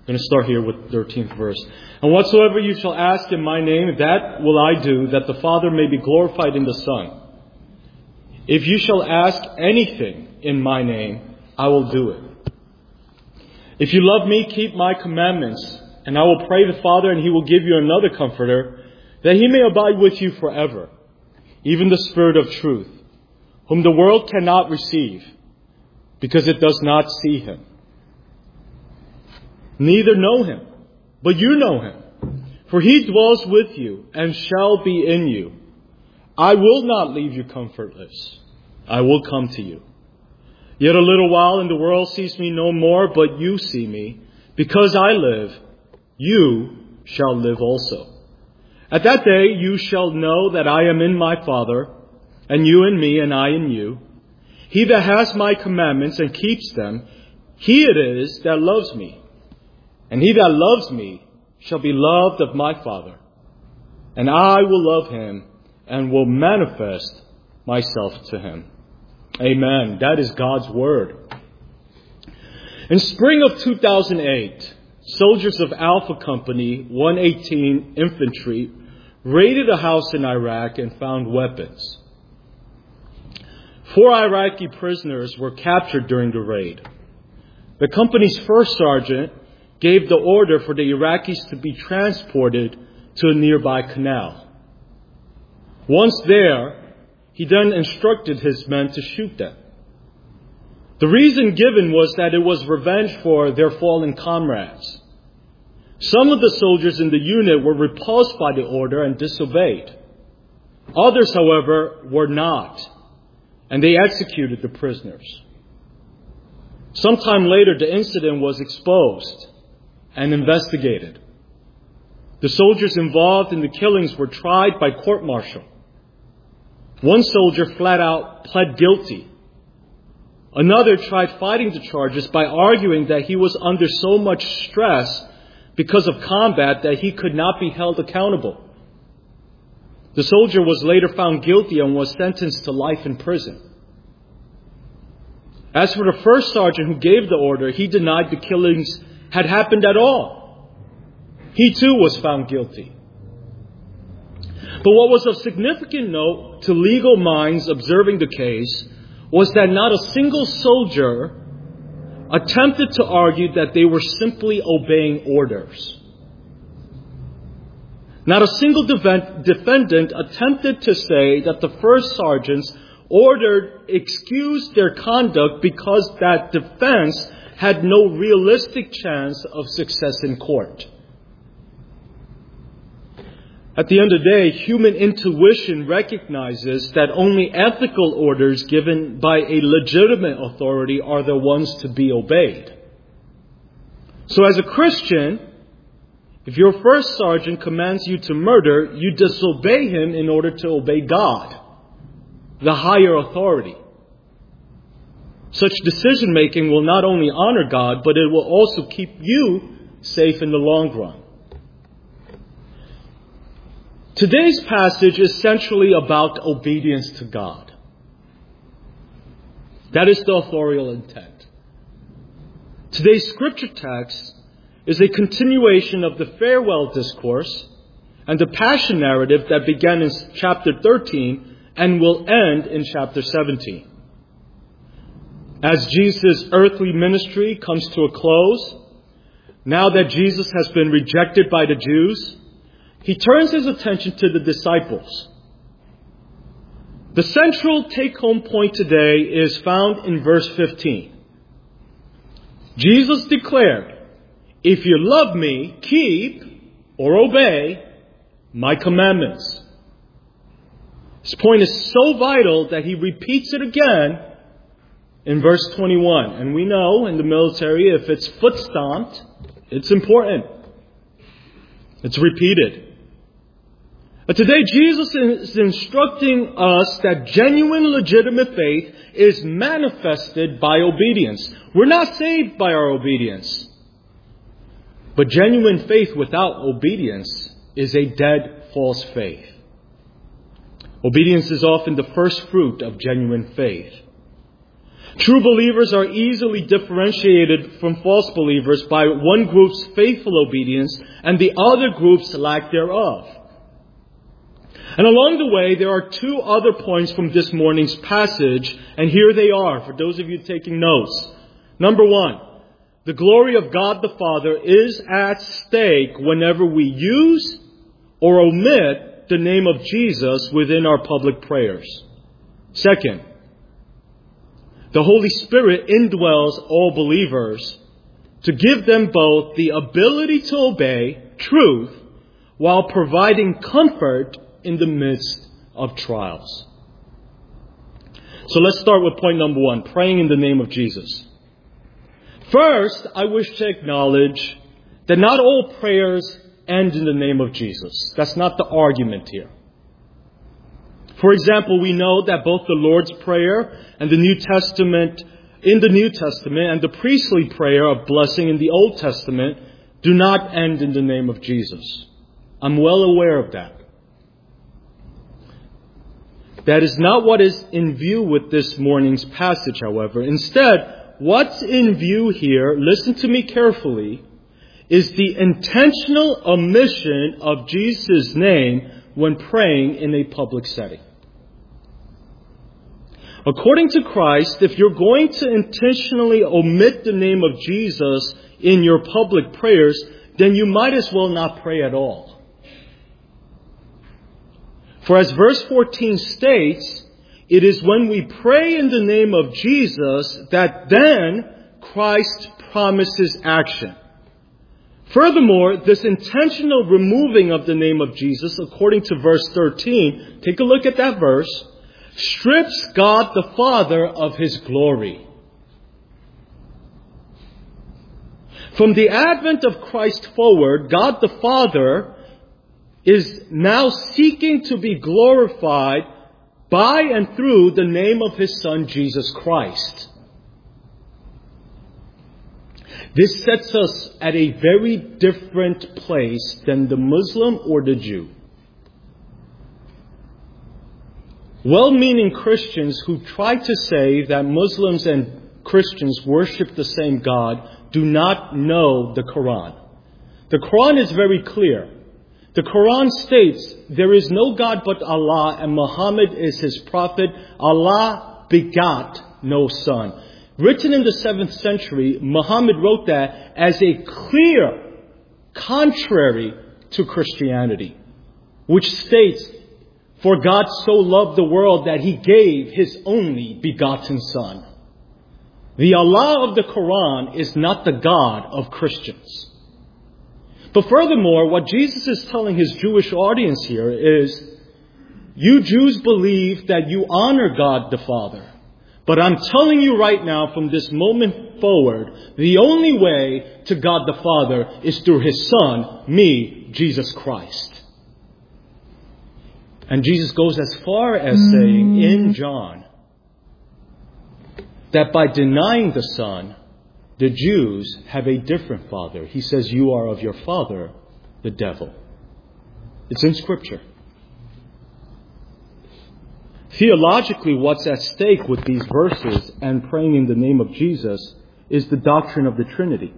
I'm going to start here with the 13th verse. And whatsoever you shall ask in my name, that will I do, that the Father may be glorified in the Son. If you shall ask anything in my name, I will do it. If you love me, keep my commandments, and I will pray the Father, and he will give you another Comforter, that he may abide with you forever, even the Spirit of truth, whom the world cannot receive, because it does not see him. Neither know him, but you know him, for he dwells with you and shall be in you. I will not leave you comfortless. I will come to you. Yet a little while, and the world sees me no more, but you see me. Because I live, you shall live also. At that day you shall know that I am in my Father, and you in me, and I in you. He that has my commandments and keeps them, he it is that loves me. And he that loves me shall be loved of my Father. And I will love him and will manifest myself to him. Amen. That is God's word. In spring of 2008, soldiers of Alpha Company 118 Infantry raided a house in Iraq and found weapons. 4 Iraqi prisoners were captured during the raid. The company's first sergeant gave the order for the Iraqis to be transported to a nearby canal. Once there, he then instructed his men to shoot them. The reason given was that it was revenge for their fallen comrades. Some of the soldiers in the unit were repulsed by the order and disobeyed. Others, however, were not, and they executed the prisoners. Sometime later, the incident was exposed and investigated. The soldiers involved in the killings were tried by court-martial. One soldier flat out pled guilty. Another tried fighting the charges by arguing that he was under so much stress because of combat that he could not be held accountable. The soldier was later found guilty and was sentenced to life in prison. As for the first sergeant who gave the order, he denied the killings had happened at all. He too was found guilty. But what was of significant note to legal minds observing the case was that not a single soldier attempted to argue that they were simply obeying orders. Not a single defendant attempted to say that the first sergeant's order excused their conduct because that defense had no realistic chance of success in court. At the end of the day, human intuition recognizes that only ethical orders given by a legitimate authority are the ones to be obeyed. So as a Christian, if your first sergeant commands you to murder, you disobey him in order to obey God, the higher authority. Such decision making will not only honor God, but it will also keep you safe in the long run. Today's passage is essentially about obedience to God. That is the authorial intent. Today's scripture text is a continuation of the farewell discourse and the passion narrative that began in chapter 13 and will end in chapter 17. As Jesus' earthly ministry comes to a close, now that Jesus has been rejected by the Jews, he turns his attention to the disciples. The central take-home point today is found in verse 15. Jesus declared, "If you love me, keep or obey my commandments." This point is so vital that he repeats it again in verse 21. And we know in the military, if it's foot stomped, it's important. It's repeated. But today, Jesus is instructing us that genuine, legitimate faith is manifested by obedience. We're not saved by our obedience. But genuine faith without obedience is a dead, false faith. Obedience is often the first fruit of genuine faith. True believers are easily differentiated from false believers by one group's faithful obedience and the other group's lack thereof. And along the way, there are two other points from this morning's passage, and here they are for those of you taking notes. Number one, the glory of God the Father is at stake whenever we use or omit the name of Jesus within our public prayers. Second, the Holy Spirit indwells all believers to give them both the ability to obey truth while providing comfort in the midst of trials. So let's start with point number one, praying in the name of Jesus. First, I wish to acknowledge that not all prayers end in the name of Jesus. That's not the argument here. For example, we know that both the Lord's Prayer and in the New Testament and the priestly prayer of blessing in the Old Testament do not end in the name of Jesus. I'm well aware of that. That is not what is in view with this morning's passage, however. Instead, what's in view here, listen to me carefully, is the intentional omission of Jesus' name when praying in a public setting. According to Christ, if you're going to intentionally omit the name of Jesus in your public prayers, then you might as well not pray at all. For as verse 14 states, it is when we pray in the name of Jesus that then Christ promises action. Furthermore, this intentional removing of the name of Jesus, according to verse 13, take a look at that verse, strips God the Father of His glory. From the advent of Christ forward, God the Father is now seeking to be glorified by and through the name of His Son, Jesus Christ. This sets us at a very different place than the Muslim or the Jew. Well-meaning Christians who try to say that Muslims and Christians worship the same God do not know the Quran. The Quran is very clear. The Quran states, there is no God but Allah and Muhammad is His prophet. Allah begot no son. Written in the 7th century, Muhammad wrote that as a clear contrary to Christianity, which states, for God so loved the world that He gave His only begotten Son. The Allah of the Quran is not the God of Christians. But furthermore, what Jesus is telling His Jewish audience here is, you Jews believe that you honor God the Father. But I'm telling you right now, from this moment forward, the only way to God the Father is through His Son, me, Jesus Christ. And Jesus goes as far as saying in John that by denying the Son, the Jews have a different father. He says, you are of your father, the devil. It's in Scripture. Theologically, what's at stake with these verses and praying in the name of Jesus is the doctrine of the Trinity.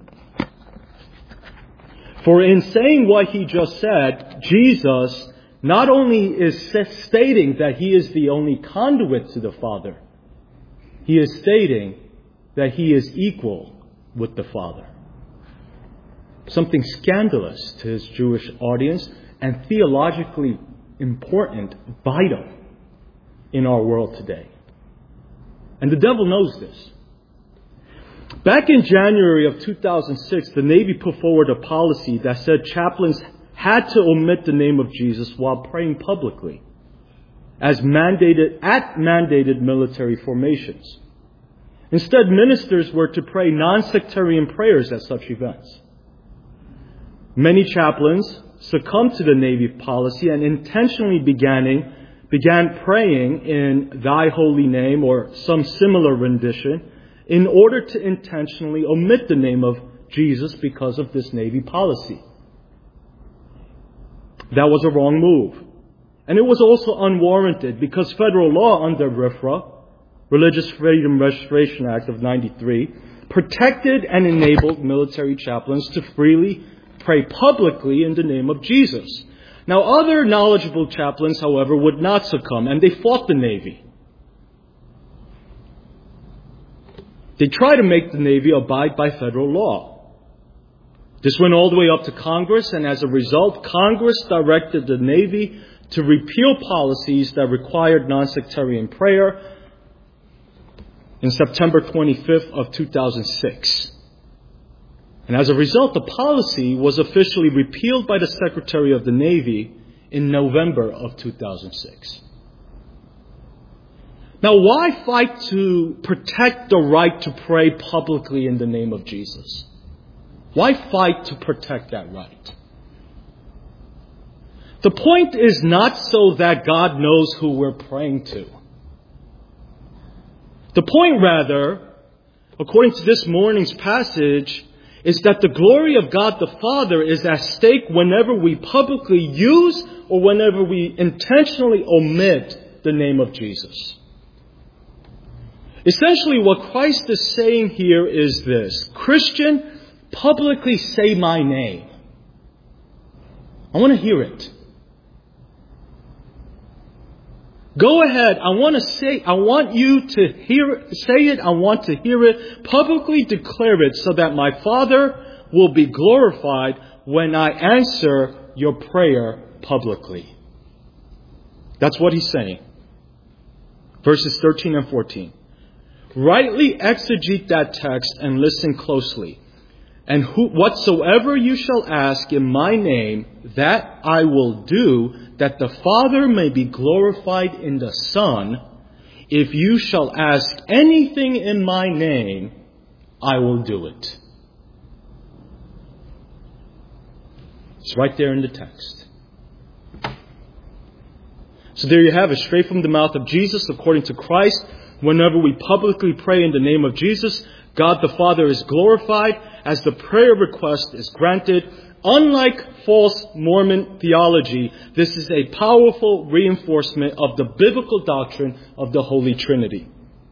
For in saying what he just said, Jesus not only is stating that He is the only conduit to the Father, He is stating that He is equal with the Father. Something scandalous to His Jewish audience and theologically important, vital in our world today. And the devil knows this. Back in January of 2006, the Navy put forward a policy that said chaplains had to omit the name of Jesus while praying publicly, as mandated at mandated military formations. Instead, ministers were to pray non-sectarian prayers at such events. Many chaplains succumbed to the Navy policy and intentionally began praying in Thy holy name or some similar rendition in order to intentionally omit the name of Jesus because of this Navy policy. That was a wrong move. And it was also unwarranted because federal law under RFRA Religious Freedom Restoration Act of 93, protected and enabled military chaplains to freely pray publicly in the name of Jesus. Now, other knowledgeable chaplains, however, would not succumb, and they fought the Navy. They tried to make the Navy abide by federal law. This went all the way up to Congress, and as a result, Congress directed the Navy to repeal policies that required non-sectarian prayer in September 25th of 2006. And as a result, the policy was officially repealed by the Secretary of the Navy in November of 2006. Now, why fight to protect the right to pray publicly in the name of Jesus? Why fight to protect that right? The point is not so that God knows who we're praying to. The point, rather, according to this morning's passage, is that the glory of God the Father is at stake whenever we publicly use or whenever we intentionally omit the name of Jesus. Essentially, what Christ is saying here is this: Christian, publicly say my name. I want to hear it. Go ahead. I want you to say it. I want to hear it. Publicly declare it so that my Father will be glorified when I answer your prayer publicly. That's what he's saying. Verses 13 and 14. Rightly exegete that text and listen closely. And whatsoever you shall ask in my name, that I will do, that the Father may be glorified in the Son. If you shall ask anything in my name, I will do it. It's right there in the text. So there you have it, straight from the mouth of Jesus, according to Christ. Whenever we publicly pray in the name of Jesus, God the Father is glorified as the prayer request is granted. Unlike false Mormon theology, this is a powerful reinforcement of the biblical doctrine of the Holy Trinity.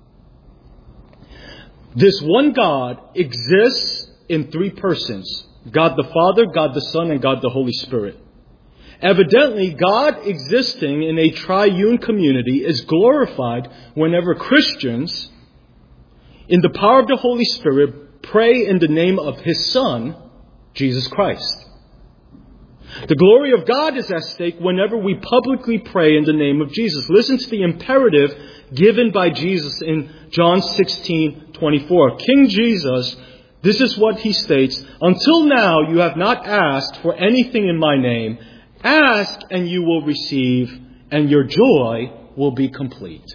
This one God exists in three persons: God the Father, God the Son, and God the Holy Spirit. Evidently, God existing in a triune community is glorified whenever Christians, in the power of the Holy Spirit, pray in the name of His Son, Jesus Christ. The glory of God is at stake whenever we publicly pray in the name of Jesus. Listen to the imperative given by Jesus in John 16:24. King Jesus, this is what He states: "Until now you have not asked for anything in my name. Ask and you will receive, and your joy will be complete."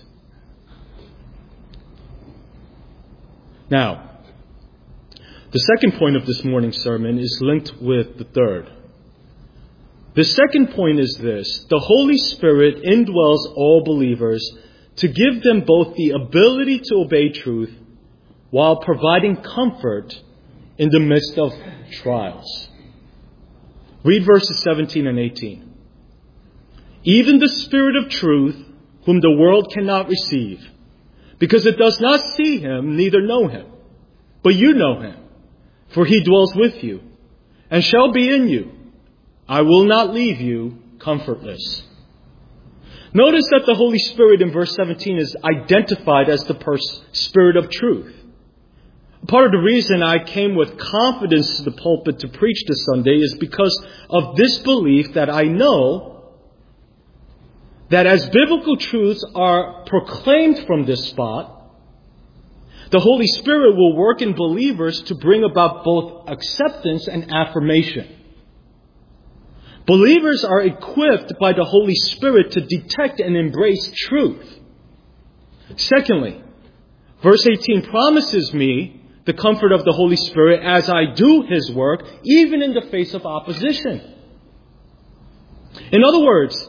Now, the second point of this morning's sermon is linked with the third. The second point is this: the Holy Spirit indwells all believers to give them both the ability to obey truth while providing comfort in the midst of trials. Read verses 17 and 18. "Even the Spirit of truth, whom the world cannot receive, because it does not see Him, neither know Him. But you know Him, for He dwells with you, and shall be in you. I will not leave you comfortless." Notice that the Holy Spirit in verse 17 is identified as the Spirit of truth. Part of the reason I came with confidence to the pulpit to preach this Sunday is because of this belief that I know that as biblical truths are proclaimed from this spot, the Holy Spirit will work in believers to bring about both acceptance and affirmation. Believers are equipped by the Holy Spirit to detect and embrace truth. Secondly, verse 18 promises me the comfort of the Holy Spirit as I do His work, even in the face of opposition. In other words,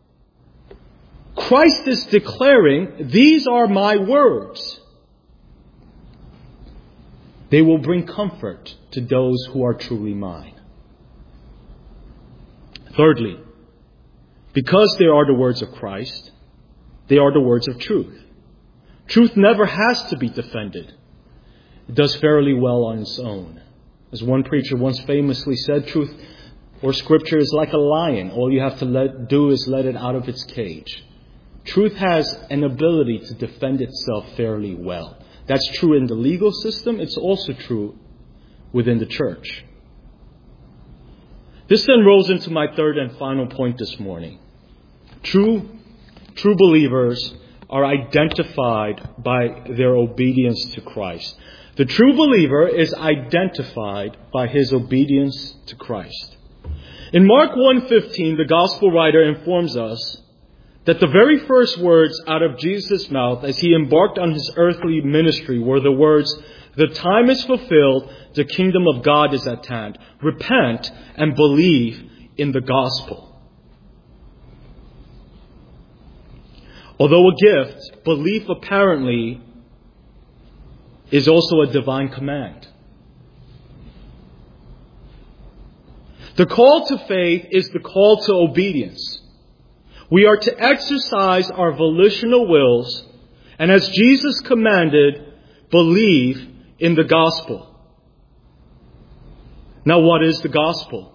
Christ is declaring, "These are my words. They will bring comfort to those who are truly mine." Thirdly, because they are the words of Christ, they are the words of truth. Truth never has to be defended. It does fairly well on its own. As one preacher once famously said, truth or Scripture is like a lion. All you have to do is let it out of its cage. Truth has an ability to defend itself fairly well. That's true in the legal system. It's also true within the church. This then rolls into my third and final point this morning. True believers are identified by their obedience to Christ. The true believer is identified by his obedience to Christ. In Mark 1:15, the gospel writer informs us that the very first words out of Jesus' mouth as he embarked on his earthly ministry were the words, "The time is fulfilled, the kingdom of God is at hand. Repent and believe in the gospel." Although a gift, belief apparently is also a divine command. The call to faith is the call to obedience. We are to exercise our volitional wills, and as Jesus commanded, believe in the gospel. Now, what is the gospel?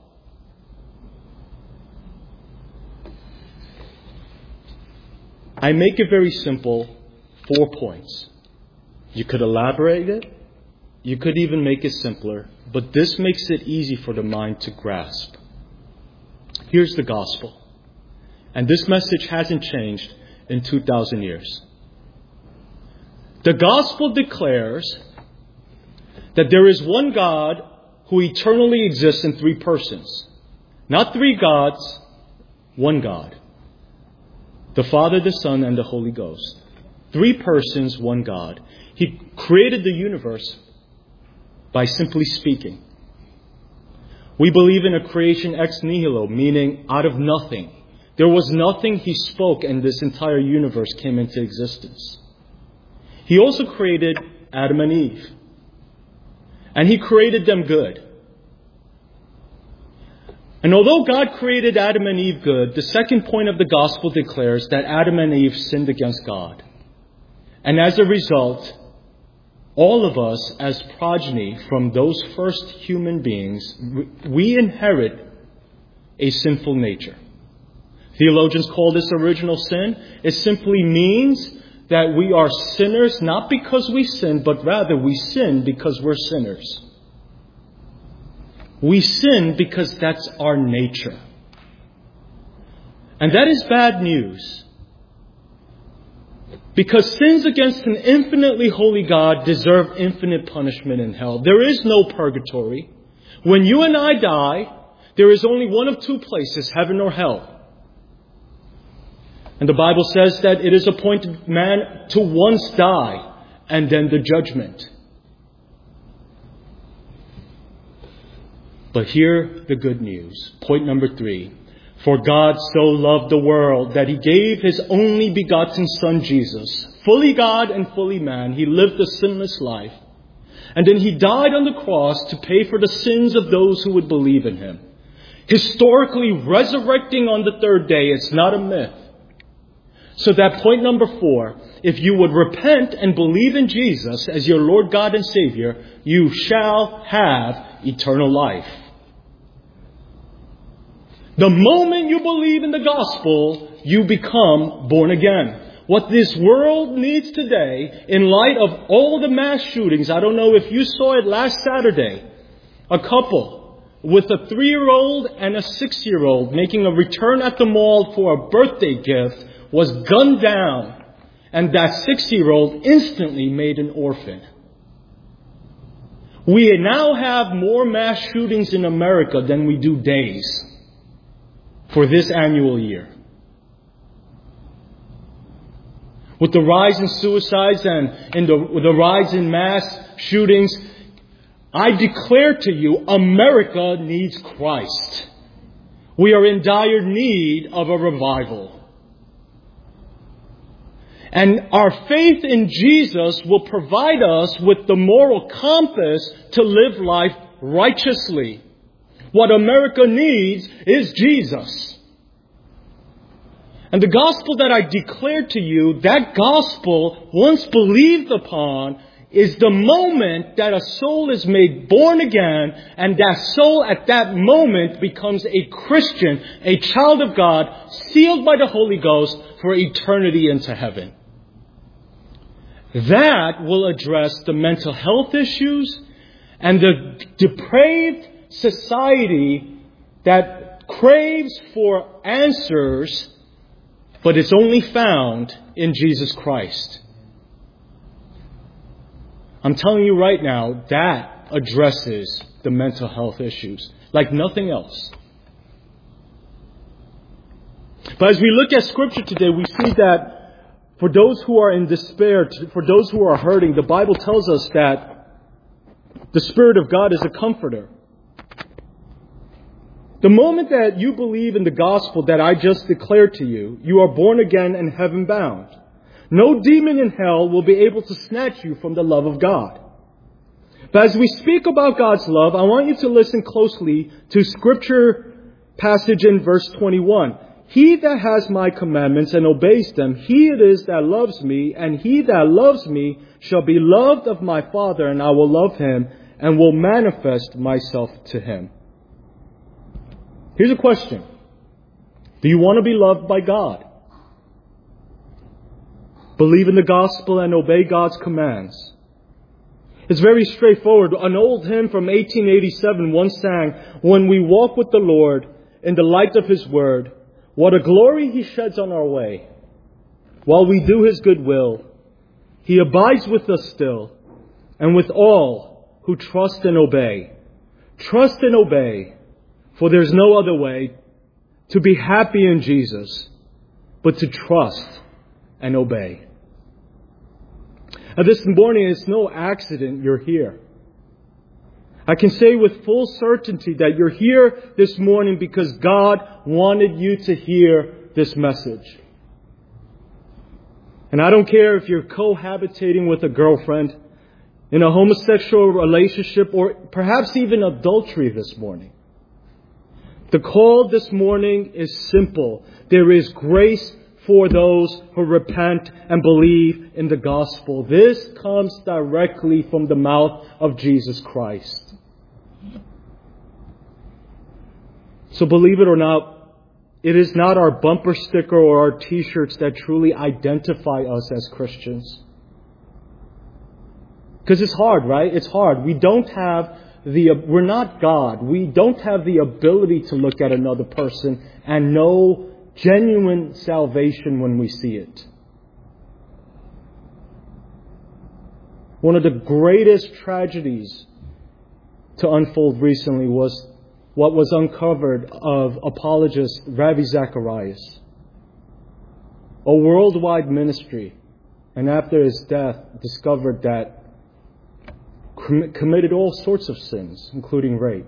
I make it very simple, 4 points. You could elaborate it. You could even make it simpler, but this makes it easy for the mind to grasp. Here's the gospel. And this message hasn't changed in 2,000 years. The gospel declares that there is one God who eternally exists in 3 persons. Not 3 gods, one God. The Father, the Son, and the Holy Ghost. 3 persons, one God. He created the universe by simply speaking. We believe in a creation ex nihilo, meaning out of nothing. There was nothing, he spoke, and this entire universe came into existence. He also created Adam and Eve. And he created them good. And although God created Adam and Eve good, the second point of the gospel declares that Adam and Eve sinned against God. And as a result, all of us as progeny from those first human beings, we inherit a sinful nature. Theologians call this original sin. It simply means that we are sinners not because we sin, but rather we sin because we're sinners. We sin because that's our nature. And that is bad news. Because sins against an infinitely holy God deserve infinite punishment in hell. There is no purgatory. When you and I die, there is only one of 2 places, heaven or hell. And the Bible says that it is appointed man to once die and then the judgment. But hear the good news. Point number 3. For God so loved the world that he gave his only begotten Son Jesus, fully God and fully man. He lived a sinless life. And then he died on the cross to pay for the sins of those who would believe in him. Historically resurrecting on the 3rd day. It's not a myth. So that point number 4, if you would repent and believe in Jesus as your Lord God and Savior, you shall have eternal life. The moment you believe in the gospel, you become born again. What this world needs today, in light of all the mass shootings, I don't know if you saw it last Saturday, a couple with a 3-year-old and a 6-year-old making a return at the mall for a birthday gift was gunned down, and that 6-year-old instantly made an orphan. We now have more mass shootings in America than we do days for this annual year. With the rise in suicides and the rise in mass shootings, I declare to you, America needs Christ. We are in dire need of a revival. And our faith in Jesus will provide us with the moral compass to live life righteously. What America needs is Jesus. And the gospel that I declare to you, that gospel, once believed upon, is the moment that a soul is made born again, and that soul at that moment becomes a Christian, a child of God, sealed by the Holy Ghost for eternity into heaven. That will address the mental health issues and the depraved society that craves for answers, but it's only found in Jesus Christ. I'm telling you right now, that addresses the mental health issues like nothing else. But as we look at Scripture today, we see that for those who are in despair, for those who are hurting, the Bible tells us that the Spirit of God is a comforter. The moment that you believe in the gospel that I just declared to you, you are born again and heaven bound. No demon in hell will be able to snatch you from the love of God. But as we speak about God's love, I want you to listen closely to Scripture passage in verse 21. He that has my commandments and obeys them, he it is that loves me, and he that loves me shall be loved of my Father, and I will love him and will manifest myself to him. Here's a question. Do you want to be loved by God? Believe in the gospel and obey God's commands. It's very straightforward. An old hymn from 1887 once sang, "When we walk with the Lord in the light of His word, what a glory He sheds on our way. While we do His good will, He abides with us still, and with all who trust and obey. Trust and obey, for there's no other way to be happy in Jesus but to trust and obey." Now this morning, it's no accident you're here. I can say with full certainty that you're here this morning because God wanted you to hear this message. And I don't care if you're cohabitating with a girlfriend, in a homosexual relationship, or perhaps even adultery this morning. The call this morning is simple. There is grace for those who repent and believe in the gospel. This comes directly from the mouth of Jesus Christ. So believe it or not, it is not our bumper sticker or our t-shirts that truly identify us as Christians. Because it's hard, right? It's hard. We're not God. We don't have the ability to look at another person and know genuine salvation when we see it. One of the greatest tragedies to unfold recently was what was uncovered of apologist Ravi Zacharias. A worldwide ministry, and after his death discovered that committed all sorts of sins, including rape.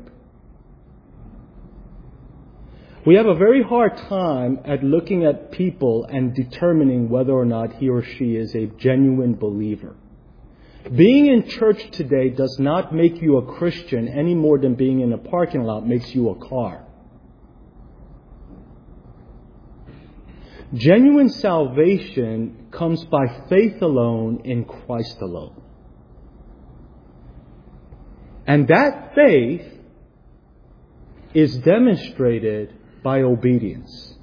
We have a very hard time at looking at people and determining whether or not he or she is a genuine believer. Being in church today does not make you a Christian any more than being in a parking lot makes you a car. Genuine salvation comes by faith alone in Christ alone. And that faith is demonstrated by obedience.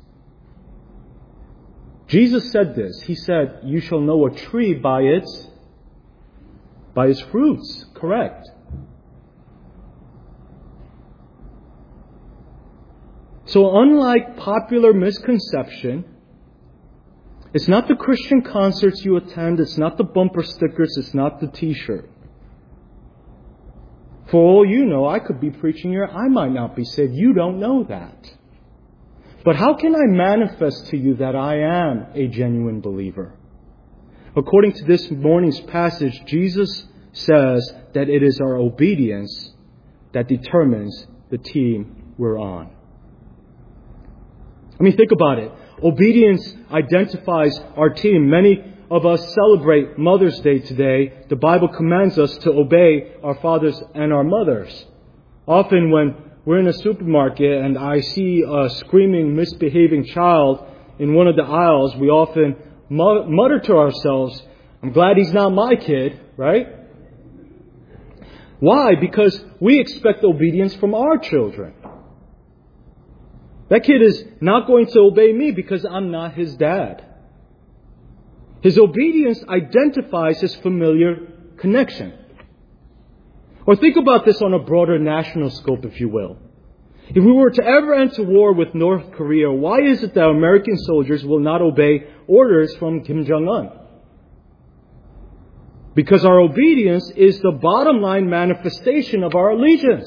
Jesus said this. He said, "You shall know a tree by its fruits." Correct. So unlike popular misconception, it's not the Christian concerts you attend, it's not the bumper stickers, it's not the t-shirt. For all you know, I could be preaching here, I might not be saved. You don't know that. But how can I manifest to you that I am a genuine believer? According to this morning's passage, Jesus says that it is our obedience that determines the team we're on. I mean, think about it. Obedience identifies our team. Many of us celebrate Mother's Day today. The Bible commands us to obey our fathers and our mothers. Often when we're in a supermarket and I see a screaming, misbehaving child in one of the aisles, we often mutter to ourselves, I'm glad he's not my kid, right? Why? Because we expect obedience from our children. That kid is not going to obey me because I'm not his dad. His obedience identifies his familiar connection. Or think about this on a broader national scope, if you will. If we were to ever enter war with North Korea, why is it that American soldiers will not obey orders from Kim Jong-un? Because our obedience is the bottom line manifestation of our allegiance.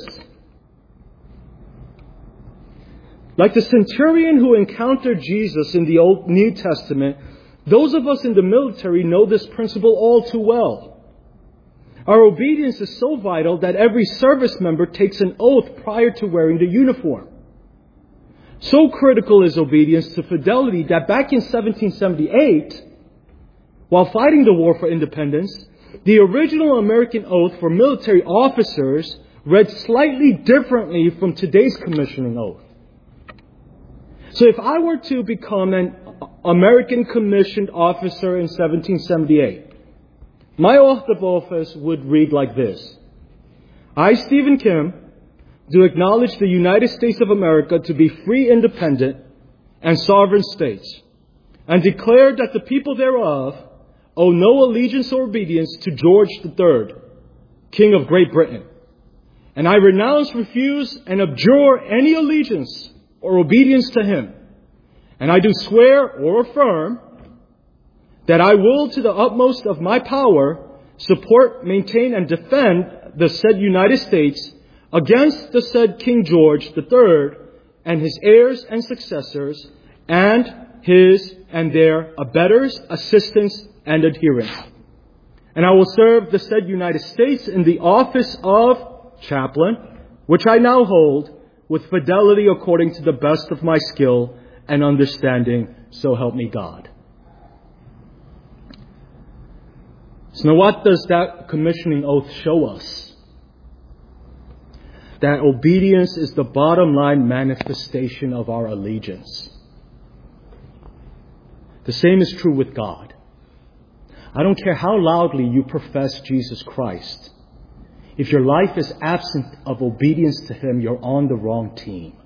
Like the centurion who encountered Jesus in the Old New Testament, those of us in the military know this principle all too well. Our obedience is so vital that every service member takes an oath prior to wearing the uniform. So critical is obedience to fidelity that back in 1778, while fighting the war for independence, the original American oath for military officers read slightly differently from today's commissioning oath. So if I were to become an American commissioned officer in 1778, my oath of office would read like this. I, Stephen Kim, do acknowledge the United States of America to be free, independent, and sovereign states, and declare that the people thereof owe no allegiance or obedience to George III, King of Great Britain. And I renounce, refuse, and abjure any allegiance or obedience to him. And I do swear or affirm that I will, to the utmost of my power, support, maintain, and defend the said United States against the said King George III and his heirs and successors, and his and their abettors, assistants, and adherents. And I will serve the said United States in the office of chaplain, which I now hold, with fidelity according to the best of my skill and understanding, so help me God. So now what does that commissioning oath show us? That obedience is the bottom line manifestation of our allegiance. The same is true with God. I don't care how loudly you profess Jesus Christ. If your life is absent of obedience to Him, you're on the wrong team.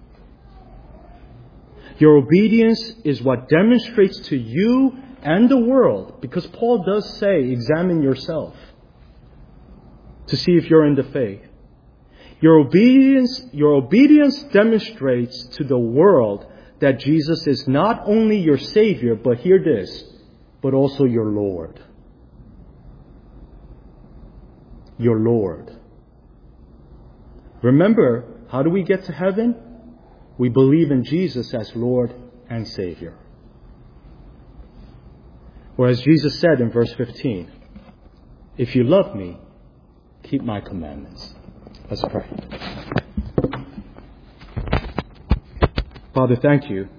Your obedience is what demonstrates to you and the world, because Paul does say, examine yourself to see if you're in the faith. Your obedience demonstrates to the world that Jesus is not only your Savior, but hear this, but also your Lord. Your Lord. Remember, how do we get to heaven? We believe in Jesus as Lord and Savior. Or as Jesus said in verse 15, if you love me, keep my commandments. Let's pray. Father, thank you